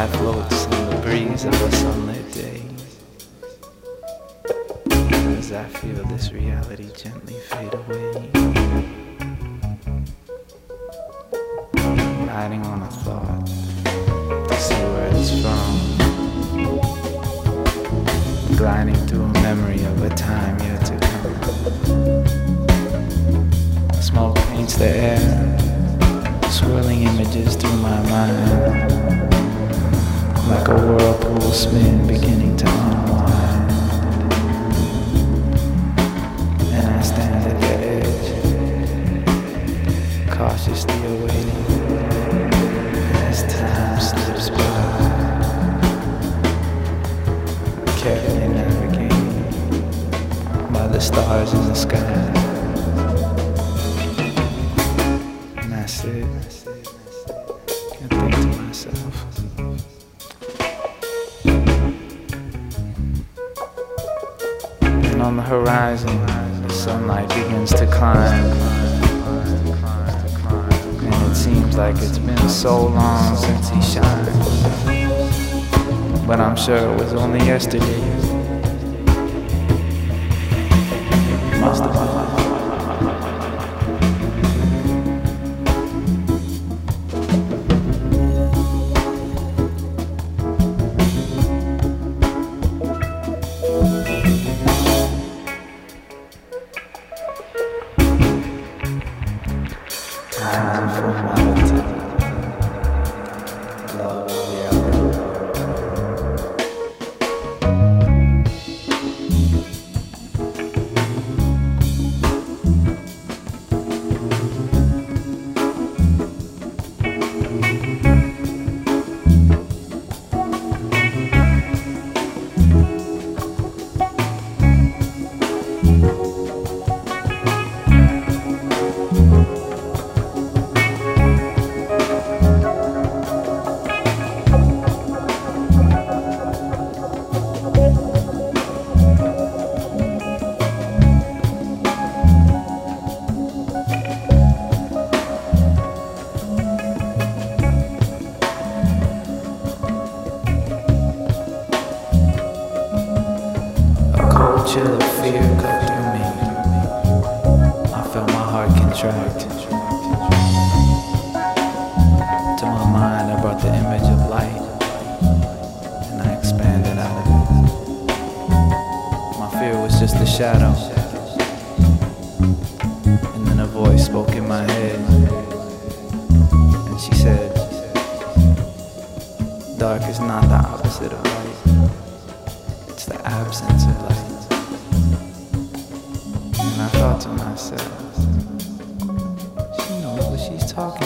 butterfly floats in the breeze of a sunlit day. As I feel this reality gently fade away, riding on a thought to see where it's from, gliding through a memory of a time yet to come. Smoke paints the air, swirling images through my mind, like a whirlpool spin beginning to unwind. And I stand at the edge, cautiously awaiting as time slips by, carefully navigating by the stars in the sky. And I sit and think to myself, and on the horizon the sunlight begins to climb, and it seems like it's been so long since he shined, but I'm sure it was only yesterday. Must have been. Time for reality. Love reality. Chill of fear go through me. I felt my heart contract. To my mind I brought the image of light, and I expanded out of it. My fear was just a shadow, and then a voice spoke in my head, and she said, dark is not the opposite of light, it's the absence of light. And I thought to myself, she knows what she's talking